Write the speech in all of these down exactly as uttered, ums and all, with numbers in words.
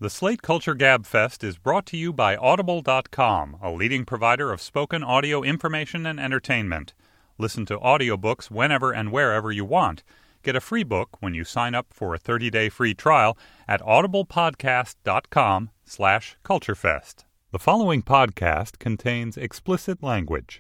The Slate Culture Gab Fest is brought to you by Audible dot com, a leading provider of spoken audio information and entertainment. Listen to audiobooks whenever and wherever you want. Get a free book when you sign up for a thirty-day free trial at audiblepodcast.com slash culturefest. The following podcast contains explicit language.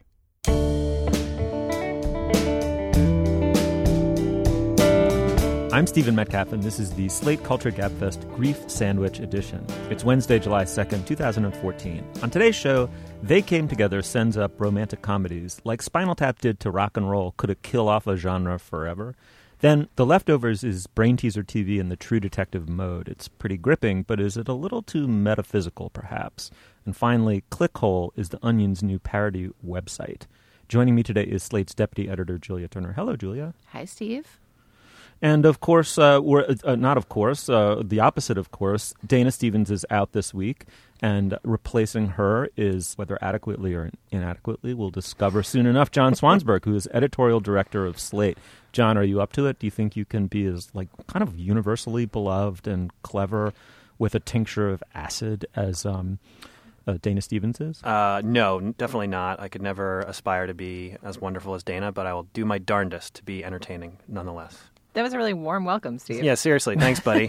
I'm Stephen Metcalf, and this is the Slate Culture Gabfest Grief Sandwich Edition. It's Wednesday, July second, twenty fourteen. On today's show, They Came Together sends up romantic comedies like Spinal Tap did to rock and roll. Could it kill off a genre forever? Then The Leftovers is brain teaser T V in the true detective mode. It's pretty gripping, but is it a little too metaphysical, perhaps? And finally, Clickhole is The Onion's new parody website. Joining me today is Slate's deputy editor, Julia Turner. Hello, Julia. Hi, Steve. And, of course, uh, we're uh, not of course, uh, the opposite, of course, Dana Stevens is out this week, and replacing her is, whether adequately or inadequately, we'll discover soon enough, John Swansburg, who is editorial director of Slate. John, are you up to it? Do you think you can be as, like, kind of universally beloved and clever with a tincture of acid as um, uh, Dana Stevens is? Uh, no, definitely not. I could never aspire to be as wonderful as Dana, but I will do my darndest to be entertaining nonetheless. That was a really warm welcome, Steve. Yeah, seriously. Thanks, buddy.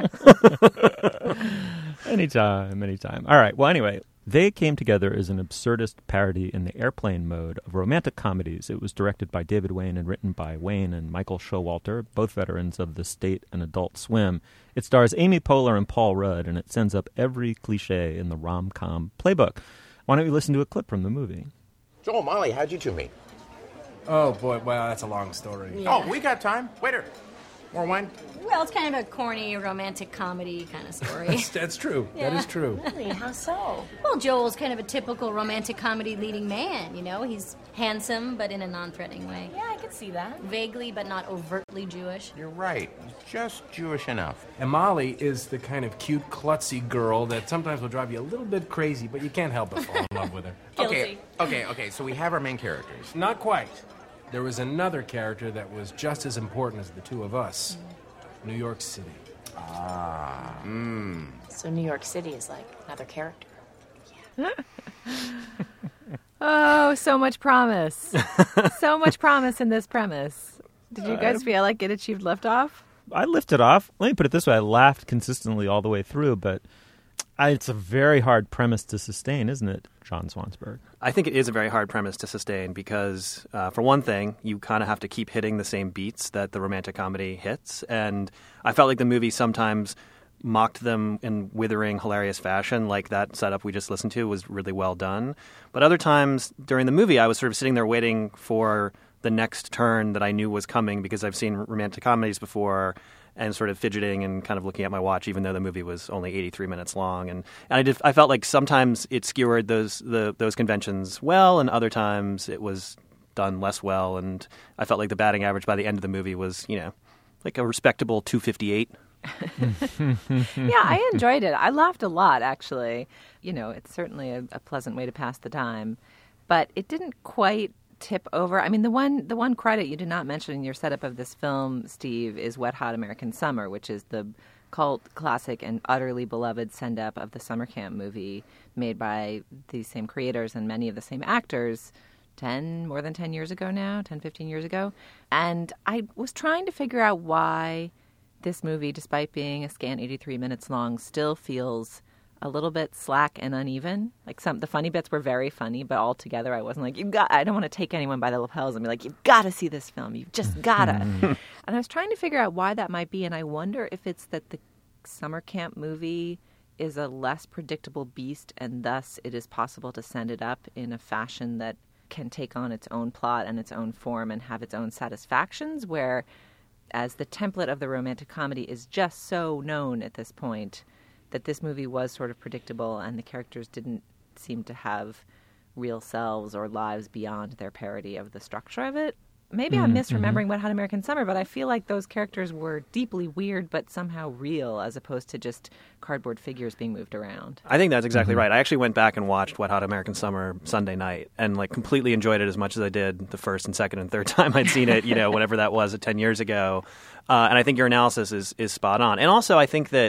anytime, anytime. All right. Well, anyway, They Came Together is an absurdist parody in the airplane mode of romantic comedies. It was directed by David Wain and written by Wain and Michael Showalter, both veterans of The State and Adult Swim. It stars Amy Poehler and Paul Rudd, and it sends up every cliche in the rom-com playbook. Why don't you listen to a clip from the movie? Joel, Molly, how'd you two meet? Oh, boy, wow, that's a long story. Yeah. Oh, we got time. Waiter, more wine? Well, it's kind of a corny romantic comedy kind of story. that's, that's true. Yeah. That is true. Really? How so? Well, Joel's kind of a typical romantic comedy leading man, you know? He's handsome, but in a non-threatening way. Yeah, I could see that. Vaguely, but not overtly Jewish. You're right. Just Jewish enough. And Molly is the kind of cute, klutzy girl that sometimes will drive you a little bit crazy, but you can't help but fall in love with her. Guilty. Okay, okay, okay, so we have our main characters. Not quite. There was another character that was just as important as the two of us. Mm. New York City. Ah. Mm. So New York City is like another character. Yeah. Oh, so much promise. So much promise in this premise. Did you guys feel like it achieved liftoff? I lifted off. Let me put it this way. I laughed consistently all the way through, but I, it's a very hard premise to sustain, isn't it, John Swansburg? I think it is a very hard premise to sustain because, uh, for one thing, you kind of have to keep hitting the same beats that the romantic comedy hits. And I felt like the movie sometimes mocked them in withering, hilarious fashion, like that setup we just listened to was really well done. But other times during the movie, I was sort of sitting there waiting for the next turn that I knew was coming because I've seen romantic comedies before, and sort of fidgeting and kind of looking at my watch, even though the movie was only eighty-three minutes long. And, and I did, I felt like sometimes it skewered those the, those conventions well, and other times it was done less well. And I felt like the batting average by the end of the movie was, you know, like a respectable two fifty-eight. Yeah, I enjoyed it. I laughed a lot, actually. You know, it's certainly a, a pleasant way to pass the time. But it didn't quite tip over. I mean, the one the one credit you did not mention in your setup of this film, Steve, is Wet Hot American Summer, which is the cult classic and utterly beloved send-up of the summer camp movie made by these same creators and many of the same actors ten, more than ten years ago now, ten, fifteen years ago. And I was trying to figure out why this movie, despite being a scant eighty-three minutes long, still feels a little bit slack and uneven. Like some, the funny bits were very funny, but altogether I wasn't like, you've got, I don't want to take anyone by the lapels and be like, you've got to see this film. You've just got to. And I was trying to figure out why that might be. And I wonder if it's that the summer camp movie is a less predictable beast, and thus it is possible to send it up in a fashion that can take on its own plot and its own form and have its own satisfactions, where as the template of the romantic comedy is just so known at this point, that this movie was sort of predictable and the characters didn't seem to have real selves or lives beyond their parody of the structure of it. Maybe mm-hmm. I'm misremembering Wet Hot American Summer, but I feel like those characters were deeply weird but somehow real, as opposed to just cardboard figures being moved around. I think that's exactly mm-hmm. right. I actually went back and watched Wet Hot American Summer Sunday night and like completely enjoyed it as much as I did the first and second and third time I'd seen it, you know, whatever that was ten years ago. Uh, and I think your analysis is, is spot on. And also I think that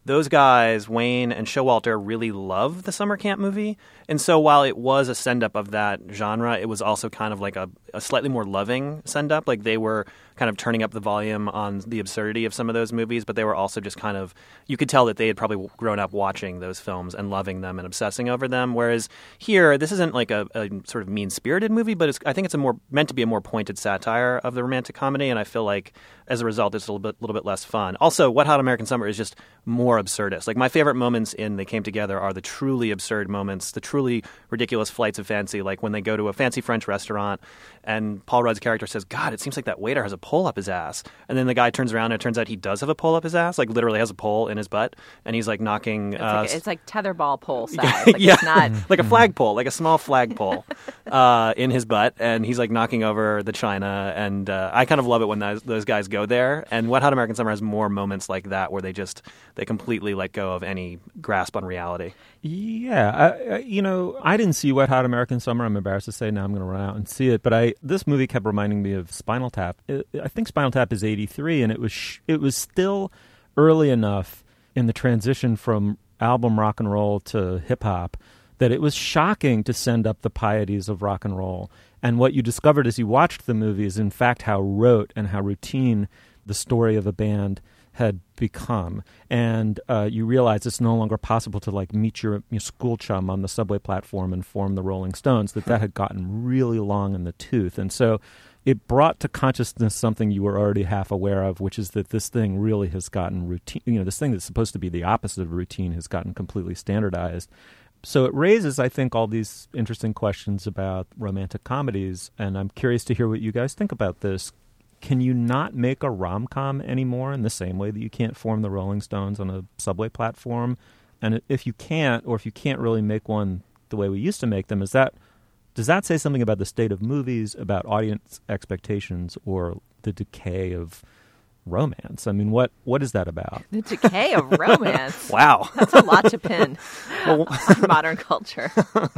those guys, Wayne and Showalter, really love the summer camp movie. And so while it was a send-up of that genre, it was also kind of like a, a slightly more loving send-up. Like they were kind of turning up the volume on the absurdity of some of those movies, but they were also just kind of, you could tell that they had probably grown up watching those films and loving them and obsessing over them. Whereas here, this isn't like a, a sort of mean-spirited movie, but it's, I think it's a more meant to be a more pointed satire of the romantic comedy, and I feel like as a result, it's a little bit, little bit less fun. Also, Wet Hot American Summer is just more absurdist. Like my favorite moments in They Came Together are the truly absurd moments, the truly ridiculous flights of fancy, like when they go to a fancy French restaurant and Paul Rudd's character says, God, it seems like that waiter has a pole up his ass. And then the guy turns around and it turns out he does have a pole up his ass, like literally has a pole in his butt, and he's like knocking... It's, uh, like, it's like tetherball pole size. Like yeah, it's not... like a flagpole, like a small flagpole uh, in his butt, and he's like knocking over the china, and uh, I kind of love it when those, those guys go there. And Wet Hot American Summer has more moments like that where they just, they completely let go of any grasp on reality. Yeah, I, I, you know, I didn't see Wet Hot American Summer. I'm embarrassed to say now I'm going to run out and see it. But I this movie kept reminding me of Spinal Tap. It, I think Spinal Tap is eighty-three, and it was sh- it was still early enough in the transition from album rock and roll to hip hop that it was shocking to send up the pieties of rock and roll. And what you discovered as you watched the movie is, in fact, how rote and how routine the story of a band had become. And uh, you realize it's no longer possible to like meet your, your school chum on the subway platform and form the Rolling Stones, that that had gotten really long in the tooth. And so it brought to consciousness something you were already half aware of, which is that this thing really has gotten routine. You know, this thing that's supposed to be the opposite of routine has gotten completely standardized. So it raises, I think, all these interesting questions about romantic comedies, and I'm curious to hear what you guys think about this. Can you not make a rom-com anymore in the same way that you can't form the Rolling Stones on a subway platform? And if you can't, or if you can't really make one the way we used to make them, is that does that say something about the state of movies, about audience expectations, or the decay of romance? I mean, what what is that about? The decay of romance. Wow. That's a lot to pin on modern culture.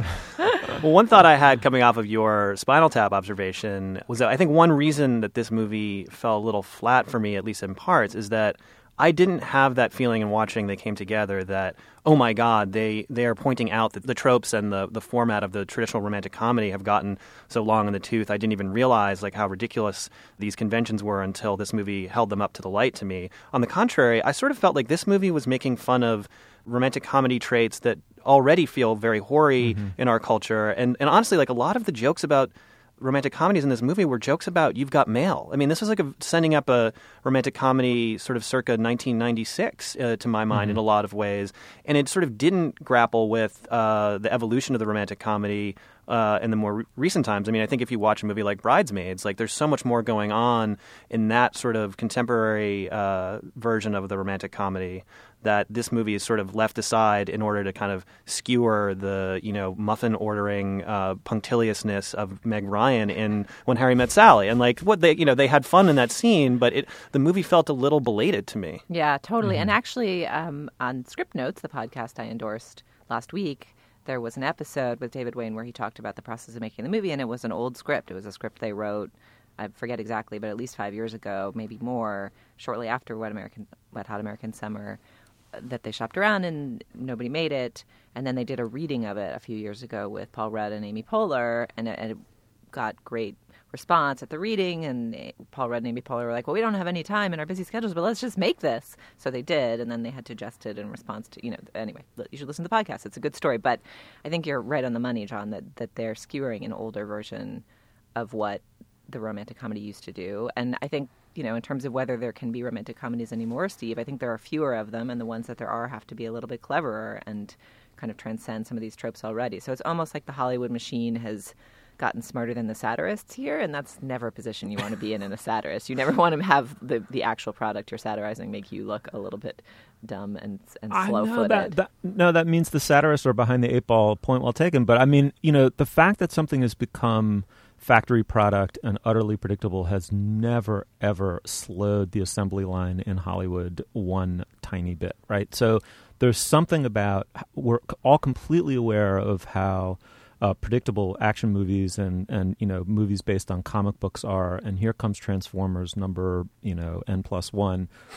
Well, one thought I had coming off of your Spinal Tap observation was that I think one reason that this movie fell a little flat for me, at least in parts, is that I didn't have that feeling in watching They Came Together that, oh my God, they, they are pointing out that the tropes and the, the format of the traditional romantic comedy have gotten so long in the tooth. I didn't even realize like how ridiculous these conventions were until this movie held them up to the light to me. On the contrary, I sort of felt like this movie was making fun of romantic comedy traits that already feel very hoary mm-hmm. in our culture. And, and honestly, like a lot of the jokes about romantic comedies in this movie were jokes about You've Got Mail. I mean, this was like a, sending up a romantic comedy sort of circa nineteen ninety-six, uh, to my mind, mm-hmm. in a lot of ways. And it sort of didn't grapple with uh, the evolution of the romantic comedy uh, in the more re- recent times. I mean, I think if you watch a movie like Bridesmaids, like there's so much more going on in that sort of contemporary uh, version of the romantic comedy that this movie is sort of left aside in order to kind of skewer the, you know, muffin ordering uh, punctiliousness of Meg Ryan in When Harry Met Sally. And like what they, you know, they had fun in that scene, but it the movie felt a little belated to me. Yeah, totally. Mm-hmm. And actually, um, on Script Notes, the podcast I endorsed last week, there was an episode with David Wayne where he talked about the process of making the movie, and it was an old script. It was a script they wrote, I forget exactly, but at least five years ago, maybe more, shortly after Wet American, Wet Hot American Summer, that they shopped around and nobody made it. And then they did a reading of it a few years ago with Paul Rudd and Amy Poehler, and it, and it got great response at the reading. And Paul Rudd and Amy Poehler were like, well, we don't have any time in our busy schedules, but let's just make this. So they did, and then they had to adjust it in response to, you know, anyway, you should listen to the podcast. It's a good story. But I think you're right on the money, John, that, that they're skewering an older version of what the romantic comedy used to do. And I think, you know, in terms of whether there can be romantic comedies anymore, Steve, I think there are fewer of them, and the ones that there are have to be a little bit cleverer and kind of transcend some of these tropes already. So it's almost like the Hollywood machine has gotten smarter than the satirists here, and that's never a position you want to be in in a satirist. You never want to have the, the actual product you're satirizing make you look a little bit dumb and, and slow-footed. That, that, no, that means the satirists are behind the eight ball, point well taken. But I mean, you know, the fact that something has become factory product and utterly predictable has never, ever slowed the assembly line in Hollywood one tiny bit, right? So there's something about, we're all completely aware of how uh, predictable action movies and, and, you know, movies based on comic books are. And here comes Transformers number, you know, N plus one.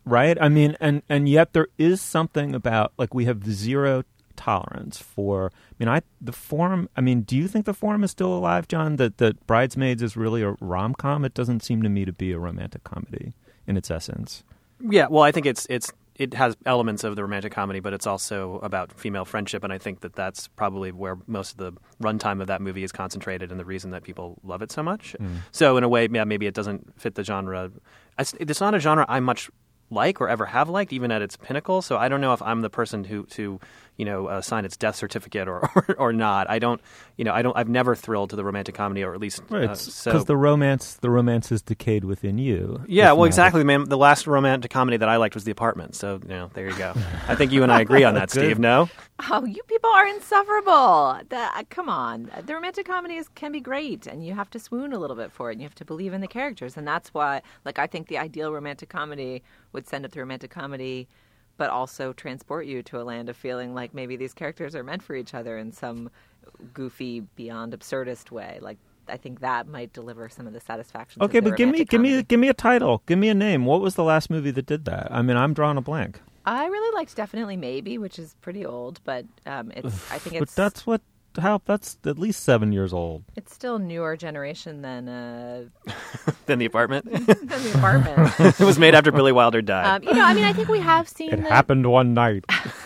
right? I mean, and, and yet there is something about, like, we have zero tolerance for, I mean, I the Forum, I mean, do you think the Forum is still alive, John? That, that Bridesmaids is really a rom-com? It doesn't seem to me to be a romantic comedy in its essence. Yeah, well, I think it's it's it has elements of the romantic comedy, but it's also about female friendship, and I think that that's probably where most of the runtime of that movie is concentrated, and the reason that people love it so much. Mm. So in a way, yeah, maybe it doesn't fit the genre. It's, it's not a genre I much like or ever have liked, even at its pinnacle. So I don't know if I'm the person who to you know uh, sign its death certificate or, or or not. I don't you know I don't I've never thrilled to the romantic comedy, or at least right, because uh, so, the romance the romance has decayed within you. Yeah, well, exactly, man. The last romantic comedy that I liked was The Apartment. So you know, there you go. I think you and I agree on that, Steve. No? Oh, you people are insufferable. The, uh, come on, the romantic comedies can be great, and you have to swoon a little bit for it, and you have to believe in the characters, and that's why, like, I think the ideal romantic comedy would send up the romantic comedy, but also transport you to a land of feeling like maybe these characters are meant for each other in some goofy, beyond absurdist way. Like, I think that might deliver some of the satisfaction. Okay, of the but give me, give comedy. me, give me a title. Give me a name. What was the last movie that did that? I mean, I'm drawing a blank. I really liked Definitely Maybe, which is pretty old, but um, it's. I think it's. But that's what. How that's at least seven years old. It's still newer generation than uh, than The Apartment. than The Apartment. It was made after Billy Wilder died. Um, you know, I mean, I think we have seen. It the, happened one night.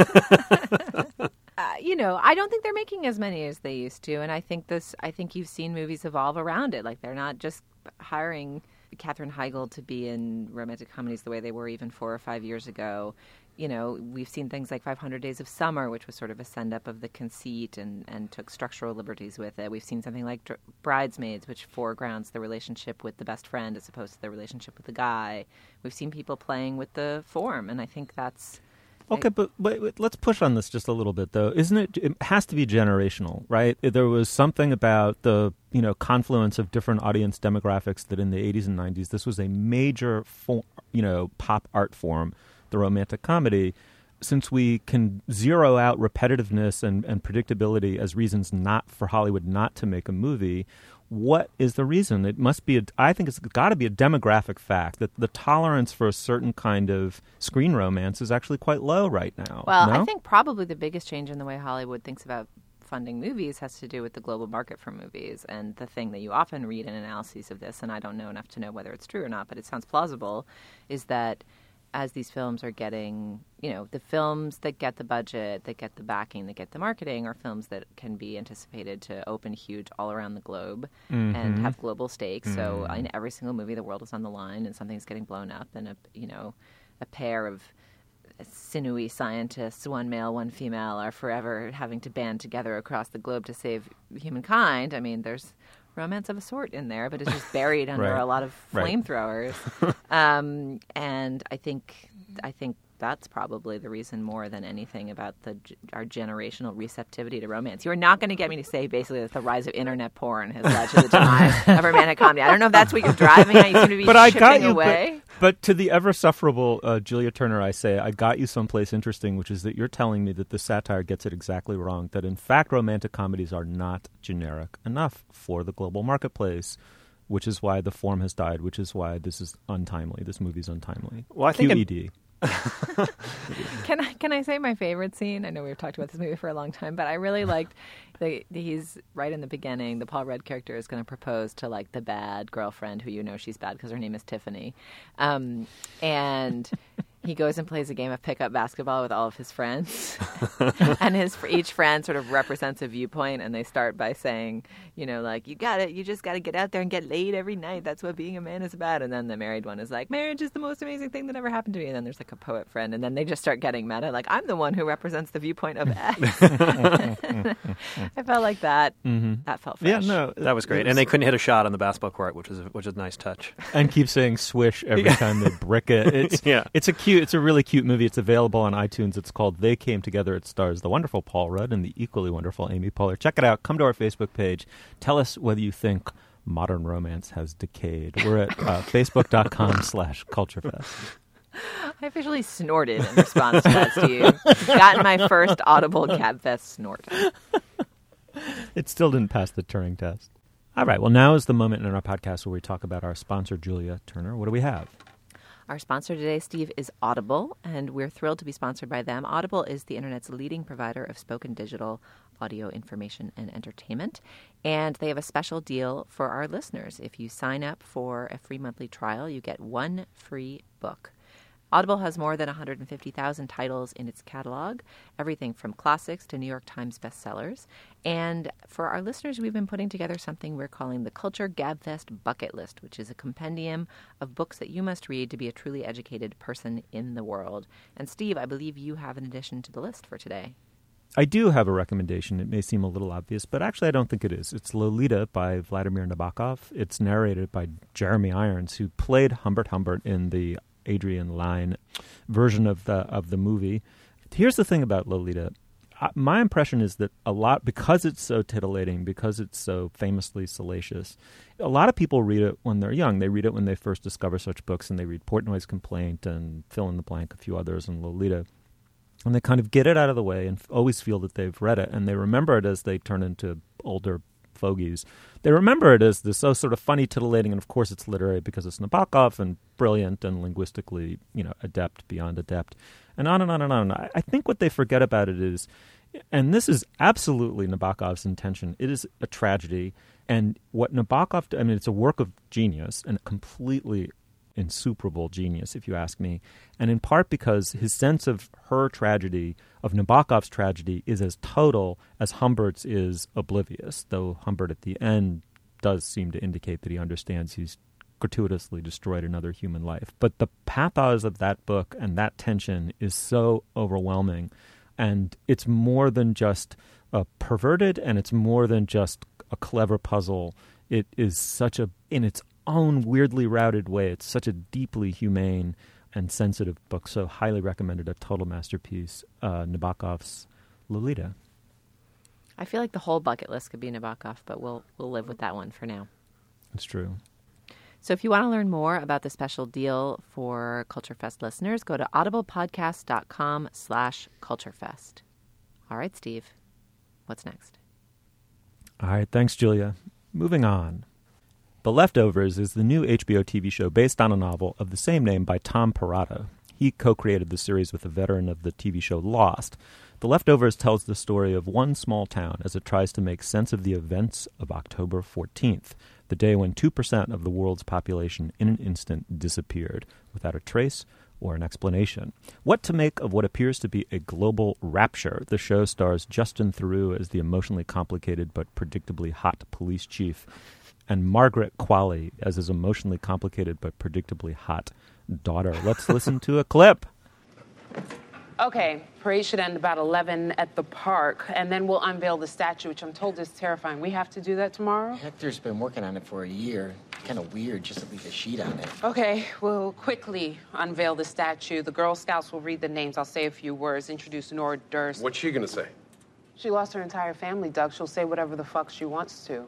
uh, you know, I don't think they're making as many as they used to, and I think this. I think you've seen movies evolve around it. Like, they're not just hiring Katherine Heigl to be in romantic comedies the way they were even four or five years ago. You know, we've seen things like five hundred Days of Summer, which was sort of a send-up of the conceit and, and took structural liberties with it. We've seen something like Dr- Bridesmaids, which foregrounds the relationship with the best friend as opposed to the relationship with the guy. We've seen people playing with the form, and I think that's... Okay, I, but, but let's push on this just a little bit, though. Isn't it? It has to be generational, right? There was something about the you know confluence of different audience demographics that in the eighties and nineties, this was a major form, you know pop art form, the romantic comedy. Since we can zero out repetitiveness and, and predictability as reasons not for Hollywood not to make a movie, what is the reason? It must be, a, I think it's got to be a demographic fact that the tolerance for a certain kind of screen romance is actually quite low right now. Well, no? I think probably the biggest change in the way Hollywood thinks about funding movies has to do with the global market for movies. And the thing that you often read in analyses of this, and I don't know enough to know whether it's true or not, but it sounds plausible, is that as these films are getting, you know, the films that get the budget, that get the backing, that get the marketing are films that can be anticipated to open huge all around the globe mm-hmm. and have global stakes. Mm-hmm. So in every single movie, the world is on the line and something's getting blown up, and, a, you know, a pair of sinewy scientists, one male, one female, are forever having to band together across the globe to save humankind. I mean, there's romance of a sort in there, but it's just buried under right. a lot of flamethrowers. Right. um, and I think I think that's probably the reason more than anything about the our generational receptivity to romance. You are not going to get me to say basically that the rise of internet porn has led to the demise of romantic comedy. I don't know if that's what you're driving at. You seem to be but chipping I got you, away. But, but to the ever-sufferable uh, Julia Turner, I say, I got you someplace interesting, which is that you're telling me that the satire gets it exactly wrong, that in fact romantic comedies are not generic enough for the global marketplace, which is why the form has died, which is why this is untimely. This movie's untimely. Well, I think Q E D. Can I can I say my favorite scene? I know we've talked about this movie for a long time, but I really liked the he's right in the beginning. The Paul Rudd character is going to propose to like the bad girlfriend who you know she's bad because her name is Tiffany, um, and he goes and plays a game of pickup basketball with all of his friends, and his each friend sort of represents a viewpoint, and they start by saying, you know, like you got it, you just got to get out there and get laid every night. That's what being a man is about. And then the married one is like, marriage is the most amazing thing that ever happened to me. And then there's like a poet friend, and then they just start getting meta, like I'm the one who represents the viewpoint of X. I felt like that. Mm-hmm. That felt fresh. Yeah, no, that was great. Was... And they couldn't hit a shot on the basketball court, which was a, which is a nice touch. And keep saying swish every time they brick it. It's yeah. It's a cute. It's a really cute movie. It's available on iTunes. It's called They Came Together. It stars the wonderful Paul Rudd and the equally wonderful Amy Poehler. Check it out. Come to our Facebook page. Tell us whether you think modern romance has decayed. We're at uh, facebook.com slash culturefest. I officially snorted in response to that, Steve. Gotten my first audible Gabfest snort. It still didn't pass the Turing test. All right. Well, now is the moment in our podcast where we talk about our sponsor, Julia Turner. What do we have? Our sponsor today, Steve, is Audible, and we're thrilled to be sponsored by them. Audible is the Internet's leading provider of spoken digital audio information and entertainment, and they have a special deal for our listeners. If you sign up for a free monthly trial, you get one free book. Audible has more than one hundred fifty thousand titles in its catalog, everything from classics to New York Times bestsellers. And for our listeners, we've been putting together something we're calling the Culture Gabfest Bucket List, which is a compendium of books that you must read to be a truly educated person in the world. And Steve, I believe you have an addition to the list for today. I do have a recommendation. It may seem a little obvious, but actually I don't think it is. It's Lolita by Vladimir Nabokov. It's narrated by Jeremy Irons, who played Humbert Humbert in the Adrian Lyne version of the of the movie. Here's the thing about Lolita. My impression is that a lot, because it's so titillating, because it's so famously salacious, a lot of people read it when they're young. They read it when they first discover such books, and they read Portnoy's Complaint and fill in the blank, a few others, and Lolita. And they kind of get it out of the way and always feel that they've read it, and they remember it as they turn into older fogies. They remember it as this so sort of funny, titillating, and of course it's literary because it's Nabokov and brilliant and linguistically, you know, adept beyond adept, and on and on and on. I, I think what they forget about it is, and this is absolutely Nabokov's intention, it is a tragedy. And what Nabokov, I mean, it's a work of genius and completely insuperable genius, if you ask me. And in part because his sense of her tragedy, of Nabokov's tragedy, is as total as Humbert's is oblivious, though Humbert at the end does seem to indicate that he understands he's gratuitously destroyed another human life. But the pathos of that book and that tension is so overwhelming. And it's more than just a perverted, and it's more than just a clever puzzle. It is such a, in its own weirdly routed way, it's such a deeply humane and sensitive book. So highly recommended, a total masterpiece, uh, Nabokov's Lolita. I feel like the whole bucket list could be Nabokov, but we'll we'll live with that one for now. It's true. So if you want to learn more about the special deal for Culture Fest listeners, go to audiblepodcast.com slash culturefest. All right, Steve, what's next? All right, thanks, Julia. Moving on. The Leftovers is the new H B O T V show based on a novel of the same name by Tom Perrotta. He co-created the series with a veteran of the T V show Lost. The Leftovers tells the story of one small town as it tries to make sense of the events of October fourteenth, the day when two percent of the world's population in an instant disappeared, without a trace or an explanation. What to make of what appears to be a global rapture? The show stars Justin Theroux as the emotionally complicated but predictably hot police chief, and Margaret Qualley as his emotionally complicated but predictably hot daughter. Let's listen to a clip. Okay, parade should end about eleven at the park, and then we'll unveil the statue, which I'm told is terrifying. We have to do that tomorrow? Hector's been working on it for a year. Kind of weird just to leave a sheet on it. Okay, we'll quickly unveil the statue. The Girl Scouts will read the names. I'll say a few words, introduce Nora Durst. What's she gonna say? She lost her entire family, Doug. She'll say whatever the fuck she wants to.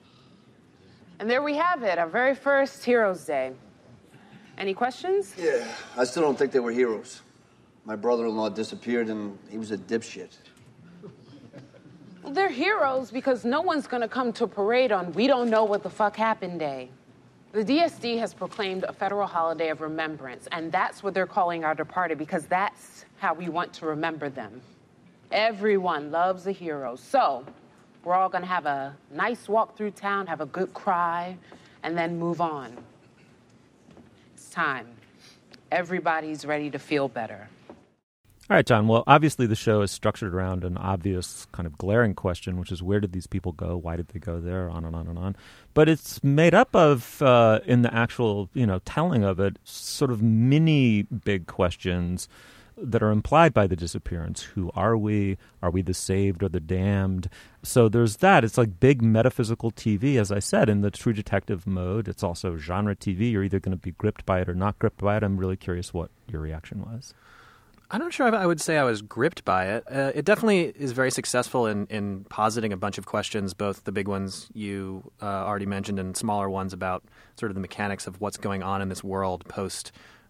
And there we have it, our very first Heroes Day. Any questions? Yeah, I still don't think they were heroes. My brother-in-law disappeared, and he was a dipshit. Well, they're heroes because no one's gonna come to a parade on We Don't Know What the Fuck Happened Day. The D S D has proclaimed a federal holiday of remembrance, and that's what they're calling our departed because that's how we want to remember them. Everyone loves a hero, so we're all gonna have a nice walk through town, have a good cry, and then move on. It's time. Everybody's ready to feel better. All right, John. Well, obviously the show is structured around an obvious kind of glaring question, which is where did these people go? Why did they go there? On and on and on. But it's made up of, uh, in the actual, you know, telling of it, sort of mini big questions that are implied by the disappearance. Who are we? Are we the saved or the damned? So there's that. It's like big metaphysical T V, as I said, in the True Detective mode. It's also genre T V. You're either going to be gripped by it or not gripped by it. I'm really curious what your reaction was. I'm not sure if I would say I was gripped by it. Uh, it definitely is very successful in, in positing a bunch of questions, both the big ones you uh, already mentioned and smaller ones about sort of the mechanics of what's going on in this world post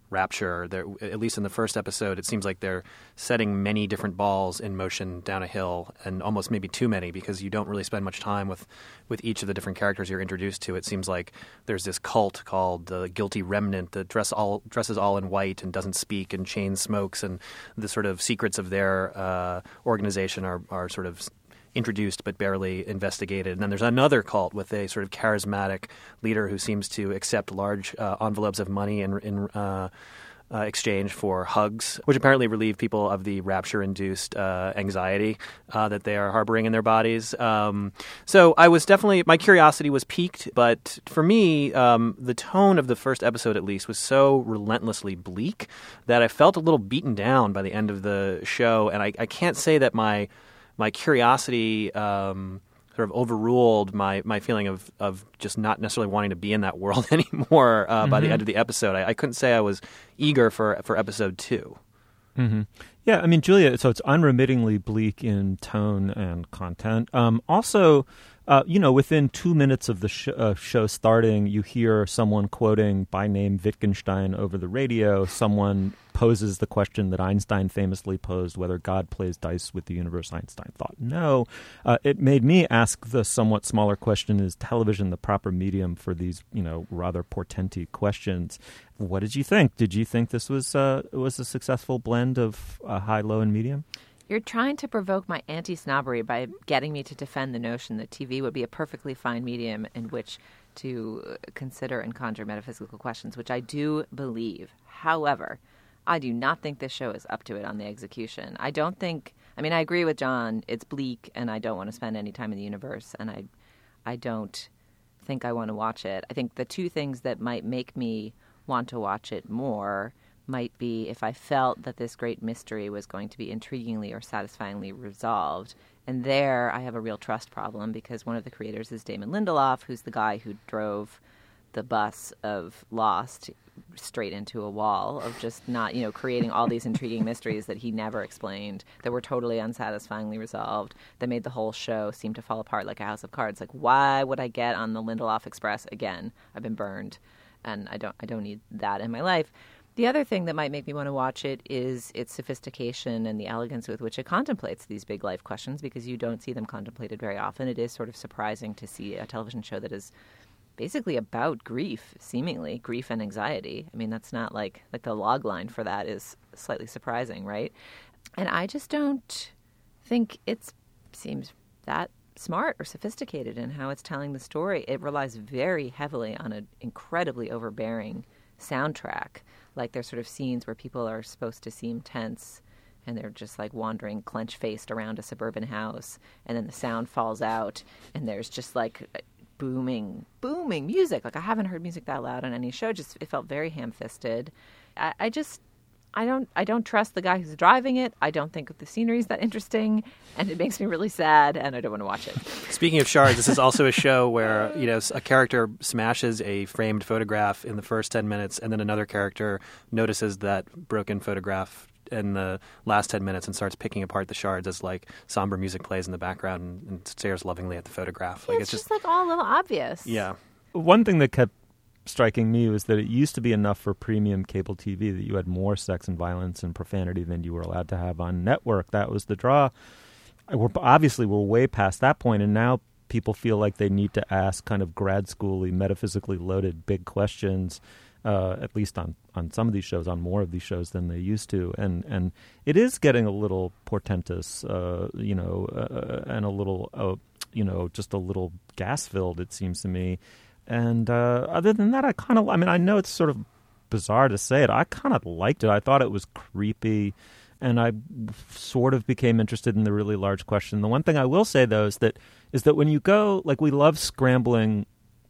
rapture. They're, at least in the first episode, it seems like they're setting many different balls in motion down a hill, and almost maybe too many, because you don't really spend much time with, with each of the different characters you're introduced to. It seems like there's this cult called the Guilty Remnant that dress all, dresses all in white and doesn't speak and chain smokes, and the sort of secrets of their uh, organization are, are sort of introduced but barely investigated. And then there's another cult with a sort of charismatic leader who seems to accept large uh, envelopes of money in, in uh, uh, exchange for hugs, which apparently relieve people of the rapture-induced uh, anxiety uh, that they are harboring in their bodies. Um, so I was definitely, my curiosity was piqued, but for me, um, the tone of the first episode at least was so relentlessly bleak that I felt a little beaten down by the end of the show, and I, I can't say that my my curiosity um, sort of overruled my, my feeling of, of just not necessarily wanting to be in that world anymore uh, mm-hmm. by the end of the episode. I, I couldn't say I was eager for, for episode two. Mm-hmm. Yeah, I mean, Julia, so it's unremittingly bleak in tone and content. Um, also, uh, you know, within two minutes of the sh- uh, show starting, you hear someone quoting by name Wittgenstein over the radio. Someone poses the question that Einstein famously posed, whether God plays dice with the universe. Einstein thought no. Uh, it made me ask the somewhat smaller question, is television the proper medium for these, you know, rather portenty questions? What did you think? Did you think this was uh, was a successful blend of uh, high, low, and medium? You're trying to provoke my anti-snobbery by getting me to defend the notion that T V would be a perfectly fine medium in which to consider and conjure metaphysical questions, which I do believe. However, I do not think this show is up to it on the execution. I don't think, I mean, I agree with John. It's bleak, and I don't want to spend any time in the universe, and I, I don't think I want to watch it. I think the two things that might make me want to watch it more might be if I felt that this great mystery was going to be intriguingly or satisfyingly resolved. And there I have a real trust problem, because one of the creators is Damon Lindelof, who's the guy who drove the bus of Lost straight into a wall of just not, you know, creating all these intriguing mysteries that he never explained, that were totally unsatisfyingly resolved, that made the whole show seem to fall apart like a house of cards. Like, why would I get on the Lindelof Express again? I've been burned, and I don't I don't need that in my life. The other thing that might make me want to watch it is its sophistication and the elegance with which it contemplates these big life questions, because you don't see them contemplated very often. It is sort of surprising to see a television show that is basically about grief, seemingly, grief and anxiety. I mean, that's not like, like the log line for that is slightly surprising, right? And I just don't think it seems that smart or sophisticated in how it's telling the story. It relies very heavily on an incredibly overbearing soundtrack. Like, there's sort of scenes where people are supposed to seem tense and they're just like wandering clench-faced around a suburban house, and then the sound falls out and there's just like booming, booming music. Like, I haven't heard music that loud on any show. Just, it felt very ham-fisted. I, I just, I don't, I don't trust the guy who's driving it. I don't think the scenery is that interesting, and it makes me really sad, and I don't want to watch it. Speaking of shards, this is also a show where, you know, a character smashes a framed photograph in the first ten minutes, and then another character notices that broken photograph in the last ten minutes and starts picking apart the shards as like somber music plays in the background, and, and stares lovingly at the photograph. Yeah, like it's, it's just, just like all a little obvious. Yeah. One thing that kept striking me was that it used to be enough for premium cable T V that you had more sex and violence and profanity than you were allowed to have on network. That was the draw. We're, obviously, we're way past that point, and now people feel like they need to ask kind of grad school-y, metaphysically loaded big questions, uh, at least on, on some of these shows, on more of these shows than they used to. And, and it is getting a little portentous, uh, you know, uh, and a little, uh, you know, just a little gas-filled, it seems to me. And uh, other than that, I kind of, I mean, I know it's sort of bizarre to say it. I kind of liked it. I thought it was creepy, and I sort of became interested in the really large question. The one thing I will say, though, is that is that when you go, like, we love scrambling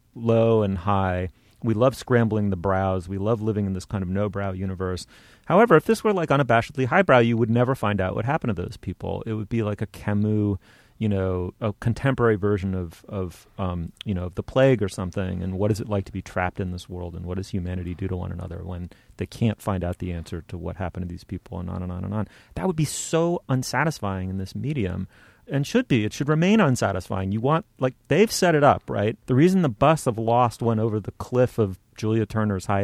low and high. We love scrambling the brows. We love living in this kind of no-brow universe. However, if this were, like, unabashedly highbrow, you would never find out what happened to those people. It would be like a Camus, you know, a contemporary version of, of um, you know, the plague or something, and what is it like to be trapped in this world, and what does humanity do to one another when they can't find out the answer to what happened to these people, and on and on and on. That would be so unsatisfying in this medium, and should be. It should remain unsatisfying. You want, like, they've set it up, right? The reason the bus of Lost went over the cliff of Julia Turner's high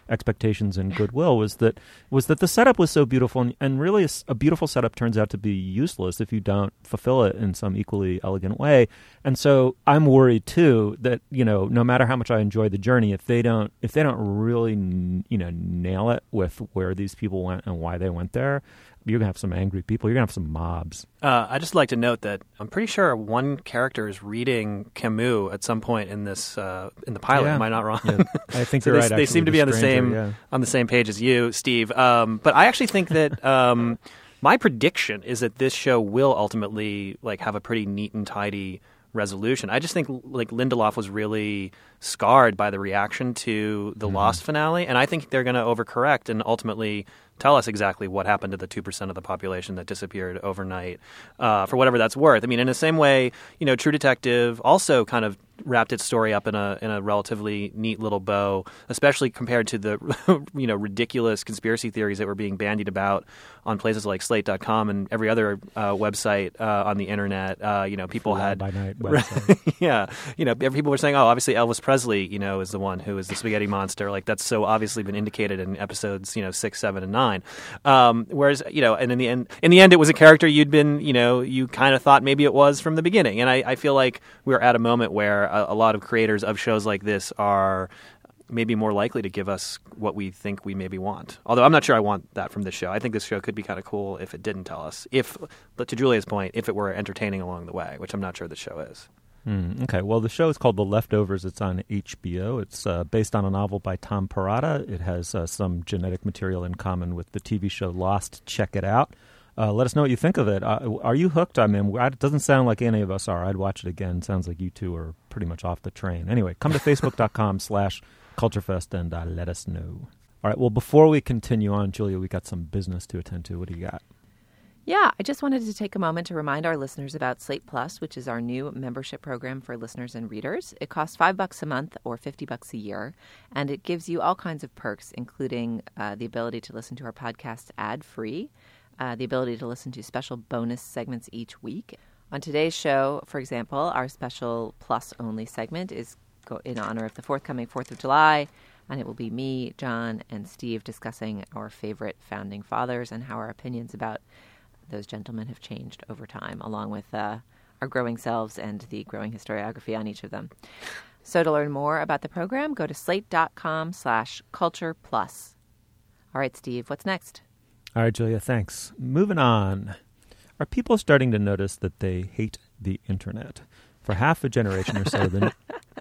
expectations and goodwill was that was that the setup was so beautiful, and, and really a, a beautiful setup turns out to be useless if you don't fulfill it in some equally elegant way. And so I'm worried too that, you know, no matter how much I enjoy the journey, if they don't if they don't really, you know, nail it with where these people went and why they went there, you're going to have some angry people. You're going to have some mobs. Uh, I'd just like to note that I'm pretty sure one character is reading Camus at some point in this uh, in the pilot. Yeah. Am I not wrong? Yeah. I think so you're they, right. They Actually, seem to be on the stranger, same yeah. on the same page as you, Steve. Um, but I actually think that um, my prediction is that this show will ultimately like have a pretty neat and tidy resolution. I just think like Lindelof was really scarred by the reaction to the mm-hmm. Lost finale, and I think they're going to overcorrect and ultimately tell us exactly what happened to the two percent of the population that disappeared overnight, uh, for whatever that's worth. I mean, in the same way, you know, True Detective also kind of wrapped its story up in a in a relatively neat little bow, especially compared to the you know ridiculous conspiracy theories that were being bandied about on places like Slate dot com and every other uh, website uh, on the internet. Uh, you know, people Fly had by night website. yeah, you know, people were saying, oh, obviously Elvis Presley, you know, is the one who is the spaghetti monster. Like that's so obviously been indicated in episodes, you know, six, seven, and nine. Um, whereas, you know, and in the end, in the end, it was a character you'd been, you know, you kind of thought maybe it was from the beginning. And I, I feel like we're at a moment where a, a lot of creators of shows like this are maybe more likely to give us what we think we maybe want. Although I'm not sure I want that from this show. I think this show could be kind of cool if it didn't tell us. If, but to Julia's point, if it were entertaining along the way, which I'm not sure the show is. Mm, okay, well, the show is called The Leftovers. It's on H B O. It's uh, based on a novel by Tom Perrotta. It has uh, some genetic material in common with the T V show Lost. Check it out. Uh, let us know what you think of it. Uh, are you hooked? I mean, it doesn't sound like any of us are. I'd watch it again. Sounds like you two are pretty much off the train. Anyway, come to facebook.com slash culturefest and uh, let us know. All right, well, before we continue on, Julia, we got some business to attend to. What do you got? Yeah, I just wanted to take a moment to remind our listeners about Slate Plus, which is our new membership program for listeners and readers. It costs five bucks a month or fifty bucks a year, and it gives you all kinds of perks, including uh, the ability to listen to our podcast ad-free, uh, the ability to listen to special bonus segments each week. On today's show, for example, our special Plus-only segment is go- in honor of the forthcoming fourth of July, and it will be me, John, and Steve discussing our favorite founding fathers and how our opinions about those gentlemen have changed over time, along with uh, our growing selves and the growing historiography on each of them. So to learn more about the program, go to slate.com slash culture plus. All right, Steve, what's next? All right, Julia, thanks. Moving on. Are people starting to notice that they hate the internet? For half a generation or so, the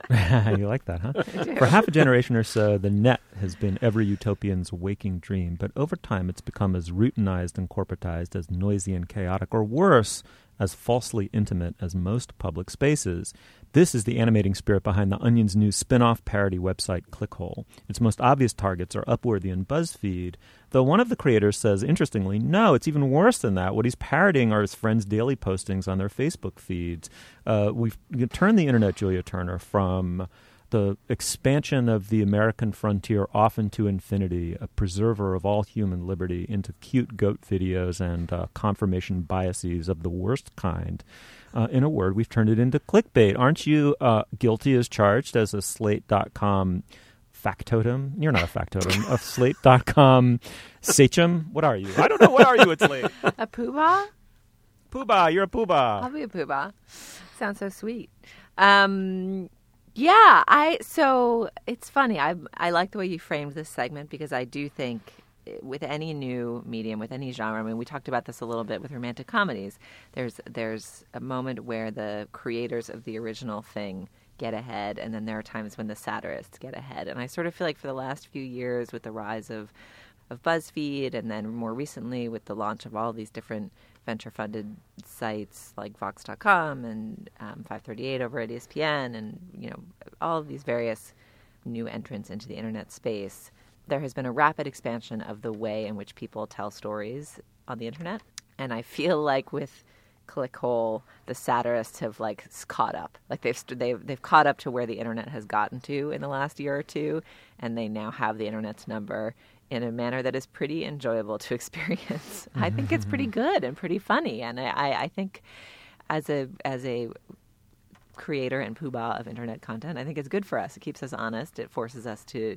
you like that, huh? For half a generation or so, the net has been every utopian's waking dream, but over time it's become as routinized and corporatized as noisy and chaotic, or worse, as falsely intimate as most public spaces. This is the animating spirit behind The Onion's new spin-off parody website, Clickhole. Its most obvious targets are Upworthy and BuzzFeed, though one of the creators says, interestingly, no, it's even worse than that. What he's parodying are his friends' daily postings on their Facebook feeds. Uh, we've turned the internet, Julia Turner, from the expansion of the American frontier off into infinity, a preserver of all human liberty, into cute goat videos and uh, confirmation biases of the worst kind. Uh, in a word, we've turned it into clickbait. Aren't you uh, guilty as charged as a Slate dot com factotum? You're not a factotum. A Slate dot com sachem? What are you? I don't know. What are you at Slate? A poobah? Poobah. You're a poobah. I'll be a poobah. Sounds so sweet. Um... Yeah, I so it's funny. I I like the way you framed this segment because I do think with any new medium, with any genre, I mean, we talked about this a little bit with romantic comedies. There's there's a moment where the creators of the original thing get ahead, and then there are times when the satirists get ahead. And I sort of feel like for the last few years, with the rise of of BuzzFeed, and then more recently with the launch of all these different venture-funded sites like Vox dot com and um, five thirty-eight over at E S P N, and you know all of these various new entrants into the internet space, there has been a rapid expansion of the way in which people tell stories on the internet. And I feel like with Clickhole, the satirists have like caught up. Like they've they've they've caught up to where the internet has gotten to in the last year or two, and they now have the internet's number in a manner that is pretty enjoyable to experience. I think it's pretty good and pretty funny, and I, I think as a as a creator and poobah of internet content, I think it's good for us. It keeps us honest. It forces us to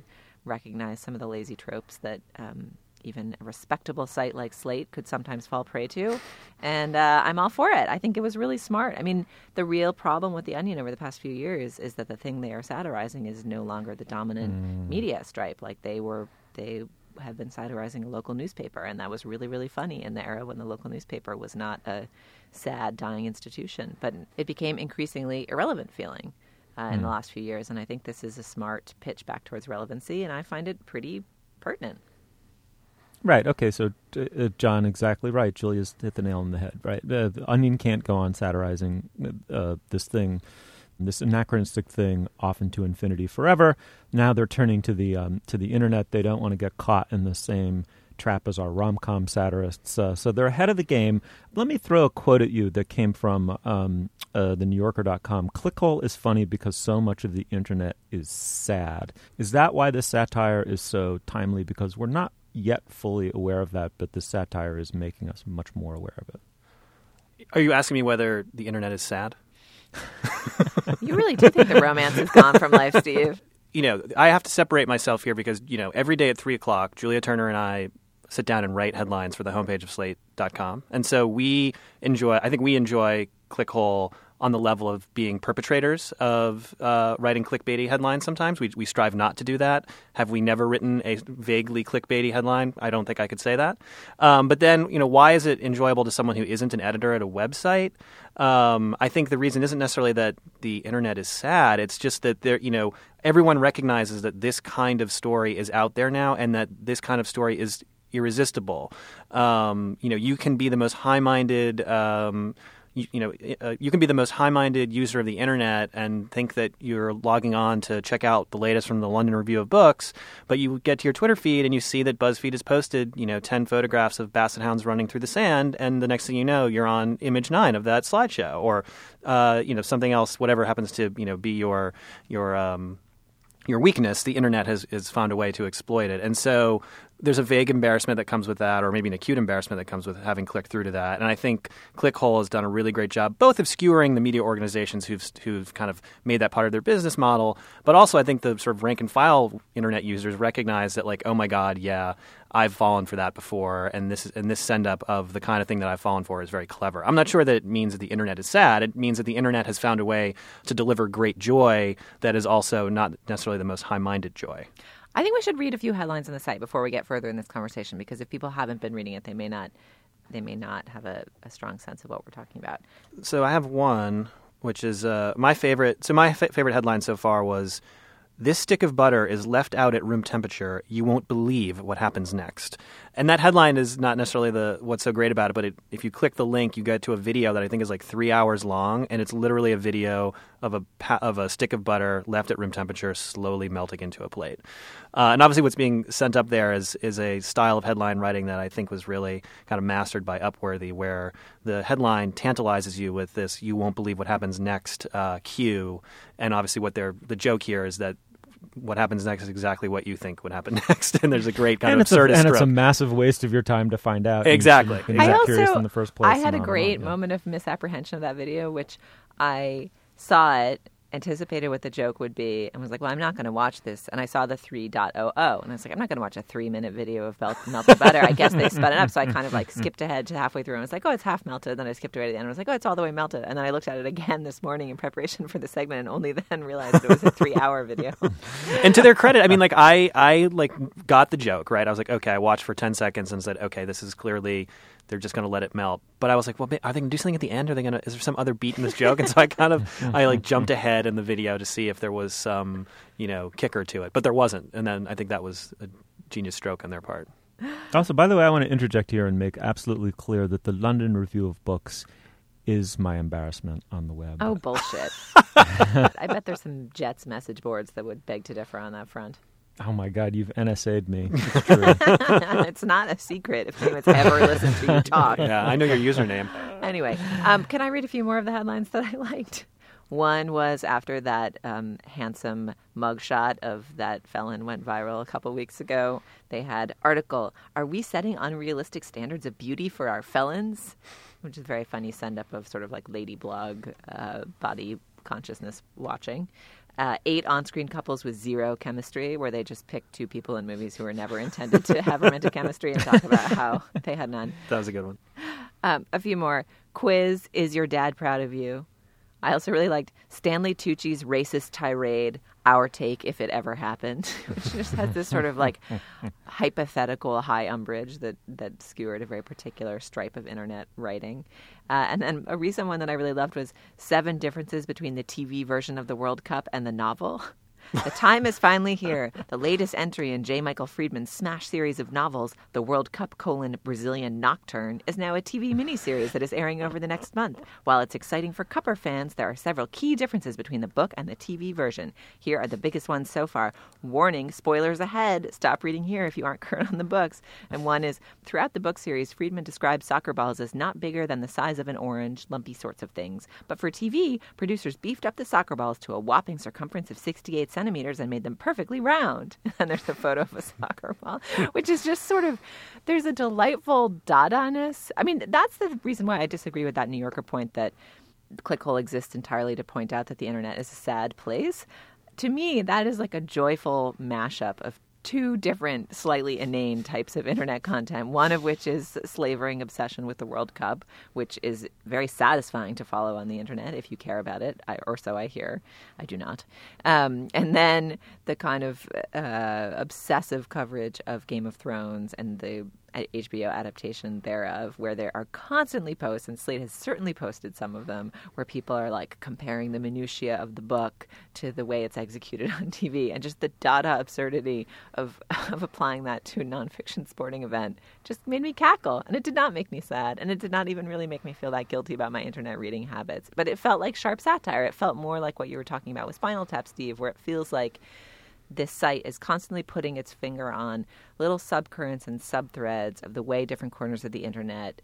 recognize some of the lazy tropes that um, even a respectable site like Slate could sometimes fall prey to. And uh, I'm all for it. I think it was really smart. I mean, the real problem with The Onion over the past few years is that the thing they are satirizing is no longer the dominant mm. media stripe. Like they were, they have been satirizing a local newspaper, and that was really, really funny in the era when the local newspaper was not a sad, dying institution. But it became increasingly irrelevant feeling uh, mm. in the last few years. And I think this is a smart pitch back towards relevancy, and I find it pretty pertinent. Right. Okay. So, uh, John, exactly right. Julia's hit the nail on the head. Right. Uh, the Onion can't go on satirizing uh, this thing, this anachronistic thing, often to infinity, forever. Now they're turning to the um, to the internet. They don't want to get caught in the same trap as our rom-com satirists. Uh, so they're ahead of the game. Let me throw a quote at you that came from um, uh, the New Yorker dot com. Clickhole is funny because so much of the internet is sad. Is that why this satire is so timely? Because we're not yet fully aware of that, but the satire is making us much more aware of it. Are you asking me whether the internet is sad? You really do think the romance is gone from life, Steve. You know, I have to separate myself here because, you know, every day at three o'clock, Julia Turner and I sit down and write headlines for the homepage of Slate dot com. And so we enjoy, I think we enjoy Clickhole on the level of being perpetrators of uh, writing clickbaity headlines sometimes. We, we strive not to do that. Have we never written a vaguely clickbaity headline? I don't think I could say that. Um, but then, you know, why is it enjoyable to someone who isn't an editor at a website? Um, I think the reason isn't necessarily that the internet is sad. It's just that there, you know, everyone recognizes that this kind of story is out there now and that this kind of story is irresistible. Um, you know, you can be the most high-minded um You, you know, uh, you can be the most high-minded user of the internet and think that you're logging on to check out the latest from the London Review of Books, but you get to your Twitter feed and you see that BuzzFeed has posted, you know, ten photographs of basset hounds running through the sand, and the next thing you know, you're on image nine of that slideshow, or, uh, you know, something else, whatever happens to, you know, be your your um, your weakness. The internet has, has found a way to exploit it, and so there's a vague embarrassment that comes with that, or maybe an acute embarrassment that comes with having clicked through to that. And I think Clickhole has done a really great job, both of skewering the media organizations who've who've kind of made that part of their business model, but also I think the sort of rank and file internet users recognize that, like, oh my God, yeah, I've fallen for that before, and this and this send up of the kind of thing that I've fallen for is very clever. I'm not sure that it means that the internet is sad. It means that the internet has found a way to deliver great joy that is also not necessarily the most high-minded joy. I think we should read a few headlines on the site before we get further in this conversation, because if people haven't been reading it, they may not they may not have a, a strong sense of what we're talking about. So I have one, which is uh, my favorite. So my f- favorite headline so far was, "This stick of butter is left out at room temperature. You won't believe what happens next." And that headline is not necessarily the what's so great about it, but it, if you click the link, you get to a video that I think is like three hours long, and it's literally a video of a pa- of a stick of butter left at room temperature slowly melting into a plate. Uh, and obviously what's being sent up there is, is a style of headline writing that I think was really kind of mastered by Upworthy, where the headline tantalizes you with this "you won't believe what happens next" uh, cue. And obviously what they're, the joke here is that what happens next is exactly what you think would happen next, and there's a great kind and of absurdist a, and stroke. it's a massive waste of your time to find out. Exactly. And you I also, curious in the first place. I had a great yeah. moment of misapprehension of that video, which I saw it, anticipated what the joke would be, and was like, well, I'm not going to watch this. And I saw the three point oh oh, and I was like, I'm not going to watch a three-minute video of melt- melted butter. I guess they sped it up, so I kind of like skipped ahead to halfway through, and I was like, oh, it's half melted. Then I skipped away to the end, and I was like, oh, it's all the way melted. And then I looked at it again this morning in preparation for the segment, and only then realized it was a three-hour video. And to their credit, I mean, like, I, I like got the joke, right? I was like, okay, I watched for ten seconds and said, okay, this is clearly... they're just going to let it melt. But I was like, well, are they going to do something at the end? Are they going to, is there some other beat in this joke? And so I kind of, I like jumped ahead in the video to see if there was some, you know, kicker to it. But there wasn't. And then I think that was a genius stroke on their part. Also, by the way, I want to interject here and make absolutely clear that the London Review of Books is my embarrassment on the web. Oh, bullshit. I bet there's some Jets message boards that would beg to differ on that front. Oh, my God, you've N S A'd me. It's true. It's not a secret if anyone's ever listened to you talk. Yeah, I know your username. Anyway, um, can I read a few more of the headlines that I liked? One was after that um, handsome mugshot of that felon went viral a couple weeks ago. They had article, "Are we setting unrealistic standards of beauty for our felons?" Which is a very funny send-up of sort of like lady blog uh, body consciousness watching. Uh, eight on-screen couples with zero chemistry, where they just pick two people in movies who were never intended to have romantic chemistry and talk about how they had none. That was a good one. Um, a few more. Quiz, is your dad proud of you? I also really liked Stanley Tucci's racist tirade, our take if it ever happened, which just has this sort of like hypothetical high umbrage that, that skewered a very particular stripe of internet writing. Uh, and then a recent one that I really loved was seven differences between the T V version of the World Cup and the novel. The time is finally here. The latest entry in J. Michael Friedman's smash series of novels, The World Cup colon Brazilian Nocturne, is now a T V miniseries that is airing over the next month. While it's exciting for Cupper fans, there are several key differences between the book and the T V version. Here are the biggest ones so far. Warning, spoilers ahead. Stop reading here if you aren't current on the books. And one is, throughout the book series, Friedman describes soccer balls as not bigger than the size of an orange, lumpy sorts of things. But for T V, producers beefed up the soccer balls to a whopping circumference of sixty-eight centimeters and made them perfectly round. And there's a photo of a soccer ball, which is just sort of, there's a delightful Dada-ness. I mean, that's the reason why I disagree with that New Yorker point that Clickhole exists entirely to point out that the internet is a sad place. To me, that is like a joyful mashup of two different, slightly inane types of internet content, one of which is slavering obsession with the World Cup, which is very satisfying to follow on the internet if you care about it, I, or so I hear. I do not. Um, and then the kind of uh, obsessive coverage of Game of Thrones and the H B O adaptation thereof, where there are constantly posts, and Slate has certainly posted some of them, where people are like comparing the minutiae of the book to the way it's executed on T V, and just the Dada absurdity of of applying that to a nonfiction sporting event just made me cackle, and it did not make me sad, and it did not even really make me feel that guilty about my internet reading habits. But it felt like sharp satire. It felt more like what you were talking about with Spinal Tap, Steve, where it feels like this site is constantly putting its finger on little subcurrents and subthreads of the way different corners of the internet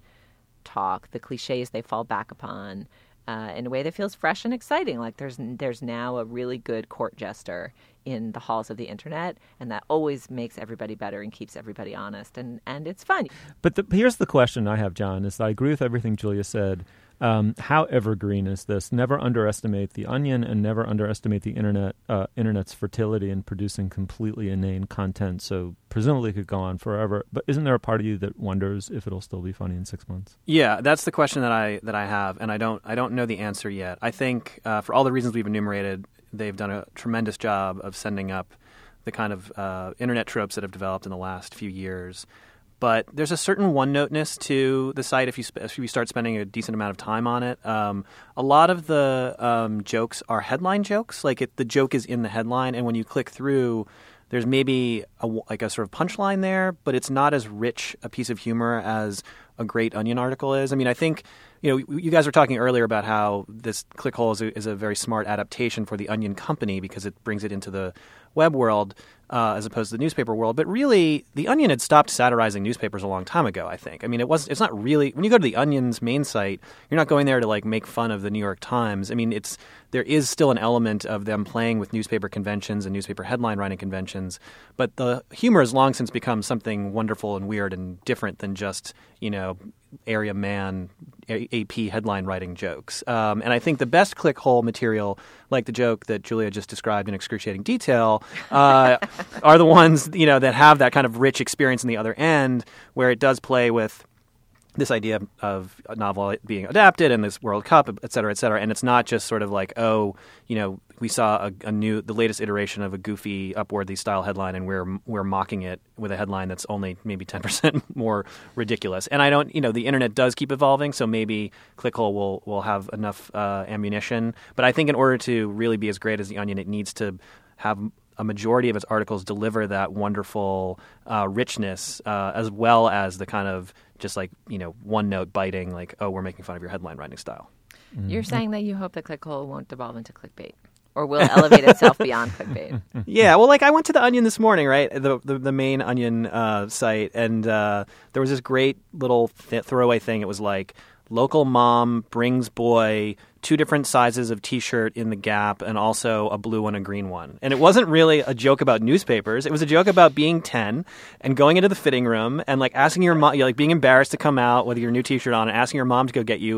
talk, the cliches they fall back upon, uh, in a way that feels fresh and exciting. Like there's there's now a really good court jester in the halls of the internet, and that always makes everybody better and keeps everybody honest, and, and it's fun. But the, here's the question I have, John, is that I agree with everything Julia said. Um, how evergreen is this? Never underestimate the Onion, and never underestimate the internet. Uh, internet's fertility in producing completely inane content. So presumably it could go on forever. But isn't there a part of you that wonders if it'll still be funny in six months? Yeah, that's the question that I that I have, and I don't I don't know the answer yet. I think uh, for all the reasons we've enumerated, they've done a tremendous job of sending up the kind of uh, internet tropes that have developed in the last few years. But there's a certain one-noteness to the site if you, sp- if you start spending a decent amount of time on it. Um, a lot of the um, jokes are headline jokes. Like it, the joke is in the headline, and when you click through, there's maybe a, like a sort of punchline there, but it's not as rich a piece of humor as a great Onion article is. I mean, I think, you know, you guys were talking earlier about how this Clickhole is a, is a very smart adaptation for the Onion company because it brings it into the web world uh, as opposed to the newspaper world. But really, the Onion had stopped satirizing newspapers a long time ago, I think. I mean, it was it's not really – when you go to the Onion's main site, you're not going there to, like, make fun of the New York Times. I mean, it's there is still an element of them playing with newspaper conventions and newspaper headline writing conventions. But the humor has long since become something wonderful and weird and different than just, you know, area man A P headline writing jokes. Um, and I think the best Clickhole material, like the joke that Julia just described in excruciating detail, uh, are the ones, you know, that have that kind of rich experience on the other end, where it does play with this idea of a novel being adapted and this World Cup, et cetera, et cetera. And it's not just sort of like, oh, you know, we saw a, a new, the latest iteration of a goofy Upworthy style headline, and we're we're mocking it with a headline that's only maybe ten percent more ridiculous. And I don't, you know, the internet does keep evolving, so maybe Clickhole will will have enough uh, ammunition. But I think in order to really be as great as the Onion, it needs to have a majority of its articles deliver that wonderful uh, richness, uh, as well as the kind of just like, you know, one note biting, like, oh, we're making fun of your headline writing style. Mm-hmm. You're saying that you hope that Clickhole won't devolve into clickbait, or will elevate itself beyond clickbait. Yeah, well, like I went to the Onion this morning, right, the the, the main Onion uh, site, and uh, there was this great little th- throwaway thing. It was like, local mom brings boy two different sizes of T-shirt in the Gap and also a blue one, a green one. And it wasn't really a joke about newspapers. It was a joke about being ten and going into the fitting room and like asking your mom, like being embarrassed to come out with your new T-shirt on and asking your mom to go get you the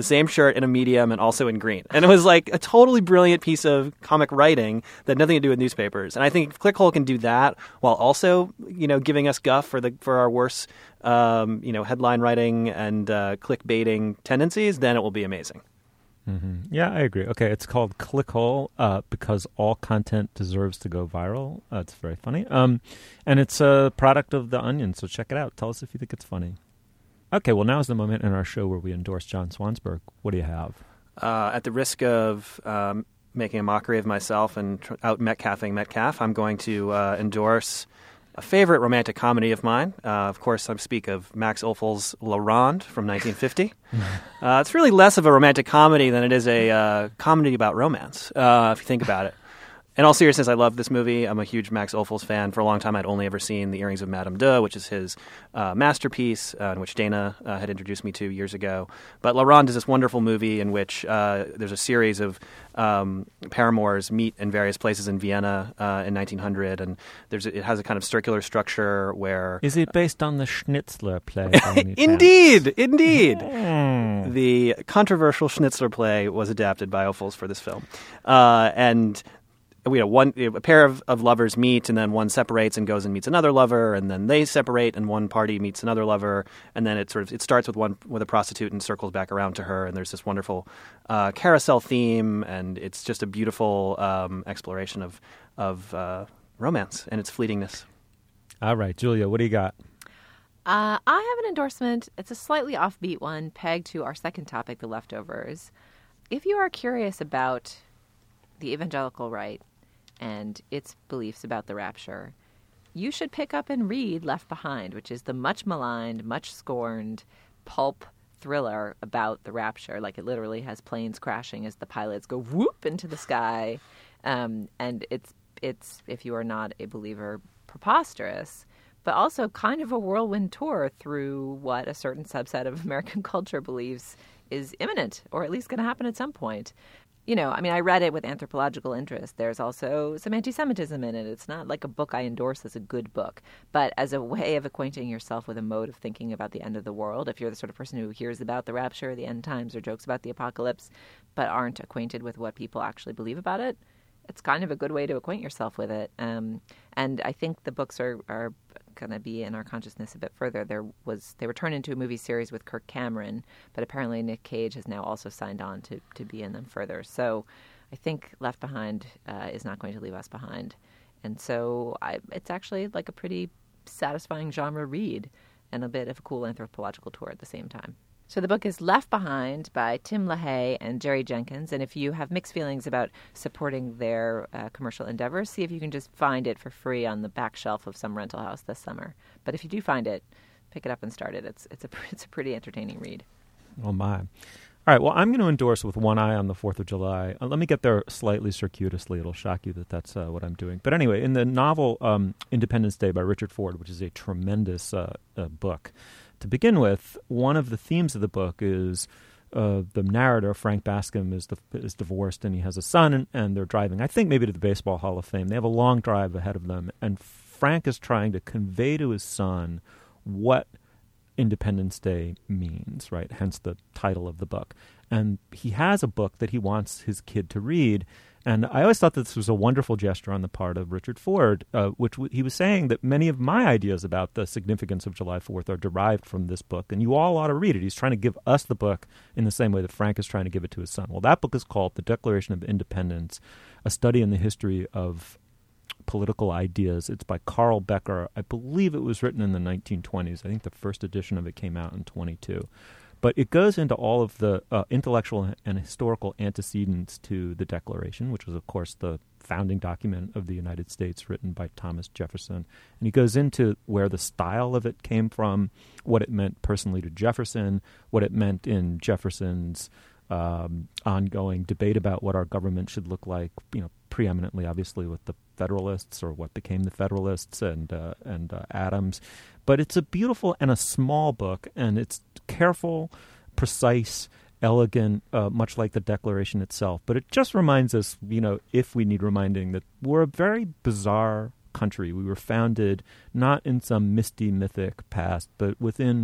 the same shirt in a medium and also in green. And it was like a totally brilliant piece of comic writing that had nothing to do with newspapers. And I think if Clickhole can do that while also, you know, giving us guff for the for our worse, um, you know, headline writing and uh, clickbaiting tendencies, then it will be amazing. Mm-hmm. Yeah, I agree. Okay, it's called Clickhole uh, because all content deserves to go viral. Uh, it's very funny. Um, and it's a product of The Onion, so check it out. Tell us if you think it's funny. Okay, well, now's the moment in our show where we endorse John Swansburg. What do you have? Uh, at the risk of um, making a mockery of myself and tr- out Metcalfing Metcalf, I'm going to uh, endorse a favorite romantic comedy of mine. Uh, of course, I speak of Max Ophuls' La Ronde from nineteen fifty. uh, it's really less of a romantic comedy than it is a uh, comedy about romance, uh, if you think about it. In all seriousness, I love this movie. I'm a huge Max Ophuls fan. For a long time, I'd only ever seen The Earrings of Madame De, which is his uh, masterpiece, uh, in which Dana uh, had introduced me to years ago. But La Ronde is this wonderful movie in which uh, there's a series of um, paramours meet in various places in Vienna uh, in nineteen hundred, and there's a, it has a kind of circular structure where... Is it based on the Schnitzler play? Indeed! Indeed! Mm. The controversial Schnitzler play was adapted by Ophuls for this film. Uh, and... You know, one a pair of, of lovers meet, and then one separates and goes and meets another lover, and then they separate, and one party meets another lover, and then it sort of it starts with one with a prostitute and circles back around to her, and there's this wonderful uh, carousel theme, and it's just a beautiful um, exploration of of uh, romance and its fleetingness. All right, Julia, what do you got? Uh, I have an endorsement. It's a slightly offbeat one, pegged to our second topic, the leftovers. If you are curious about the evangelical right and its beliefs about the rapture, you should pick up and read Left Behind, which is the much maligned, much scorned pulp thriller about the rapture. Like, it literally has planes crashing as the pilots go whoop into the sky. Um, and it's, it's, if you are not a believer, preposterous, but also kind of a whirlwind tour through what a certain subset of American culture believes is imminent, or at least going to happen at some point. You know, I mean, I read it with anthropological interest. There's also some anti-Semitism in it. It's not like a book I endorse as a good book, but as a way of acquainting yourself with a mode of thinking about the end of the world. If you're the sort of person who hears about the rapture, the end times, or jokes about the apocalypse, but aren't acquainted with what people actually believe about it, it's kind of a good way to acquaint yourself with it. Um, and I think the books are, are going to be in our consciousness a bit further. There was they were turned into a movie series with Kirk Cameron, but apparently Nick Cage has now also signed on to, to be in them further. So I think Left Behind uh, is not going to leave us behind. And so I, it's actually like a pretty satisfying genre read and a bit of a cool anthropological tour at the same time. So the book is Left Behind by Tim LaHaye and Jerry Jenkins. And if you have mixed feelings about supporting their uh, commercial endeavors, see if you can just find it for free on the back shelf of some rental house this summer. But if you do find it, pick it up and start it. It's it's a it's a pretty entertaining read. Oh my! All right. Well, I'm going to endorse with one eye on the Fourth of July. Uh, let me get there slightly circuitously. It'll shock you that that's uh, what I'm doing. But anyway, in the novel um, Independence Day by Richard Ford, which is a tremendous uh, uh, book. To begin with, one of the themes of the book is uh, the narrator, Frank Bascom, is the, is divorced and he has a son, and, and they're driving, I think, maybe to the Baseball Hall of Fame. They have a long drive ahead of them, and Frank is trying to convey to his son what Independence Day means, right? Hence the title of the book. And he has a book that he wants his kid to read. And I always thought that this was a wonderful gesture on the part of Richard Ford, uh, which w- he was saying that many of my ideas about the significance of July fourth are derived from this book, and you all ought to read it. He's trying to give us the book in the same way that Frank is trying to give it to his son. Well, that book is called The Declaration of Independence, a study in the history of political ideas. It's by Carl Becker. I believe it was written in the nineteen twenties. I think the first edition of it came out in twenty-two. But it goes into all of the uh, intellectual and historical antecedents to the Declaration, which was, of course, the founding document of the United States written by Thomas Jefferson. And he goes into where the style of it came from, what it meant personally to Jefferson, what it meant in Jefferson's um, ongoing debate about what our government should look like, you know, preeminently, obviously, with the Federalists or what became the Federalists and uh, and uh, Adams. But it's a beautiful and a small book, and it's careful, precise, elegant, uh, much like the Declaration itself. But it just reminds us, you know, if we need reminding, that we're a very bizarre country. We were founded not in some misty, mythic past, but within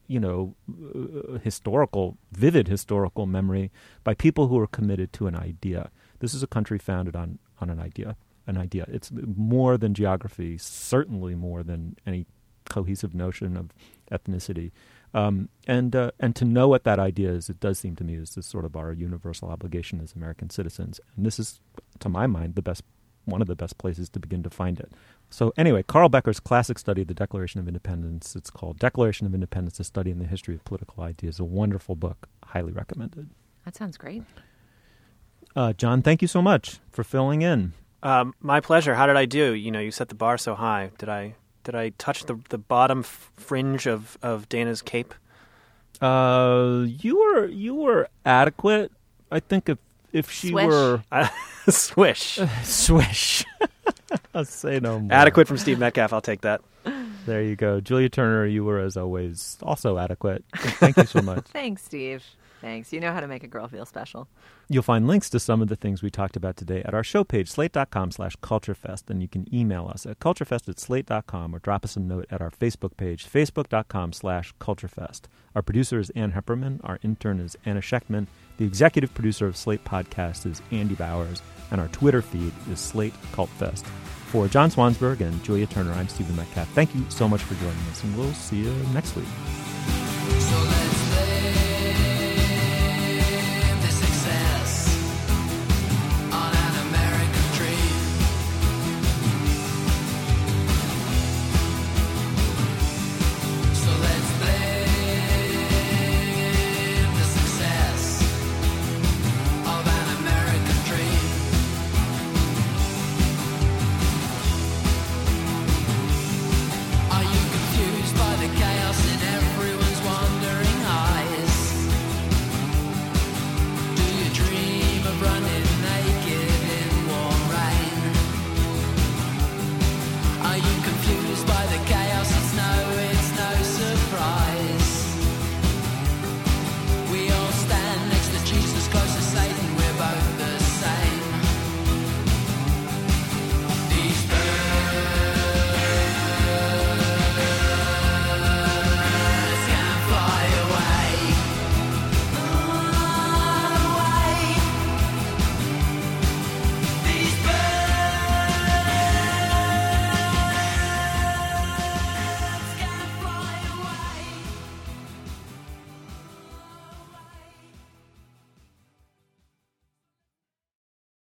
you know, uh, historical, vivid historical memory by people who are committed to an idea. This is a country founded on, on an idea, an idea. It's more than geography, certainly more than any cohesive notion of ethnicity. Um, and uh, and to know what that idea is, it does seem to me, is this sort of our universal obligation as American citizens. And this is, to my mind, the best, one of the best places to begin to find it. So anyway, Carl Becker's classic study of the Declaration of Independence, it's called Declaration of Independence, A Study in the History of Political Ideas, a wonderful book, highly recommended. That sounds great. Uh, John, thank you so much for filling in. Um, my pleasure. How did I do? You know, you set the bar so high. Did I did I touch the the bottom f- fringe of, of Dana's cape? Uh, you were you were adequate. I think if if she Swish. were Uh, swish. swish. I'll say no more. Adequate from Steve Metcalf. I'll take that. There you go. Julia Turner, you were, as always, also adequate. Thank you so much. Thanks, Steve. Thanks. You know how to make a girl feel special. You'll find links to some of the things we talked about today at our show page, slate.com slash culturefest, and you can email us at culturefest at slate dot com or drop us a note at our Facebook page, facebook.com slash culturefest. Our producer is Ann Hepperman. Our intern is Anna Schechtman. The executive producer of Slate Podcast is Andy Bowers, and our Twitter feed is Slate Cult Fest. For John Swansburg and Julia Turner, I'm Stephen Metcalf. Thank you so much for joining us, and we'll see you next week.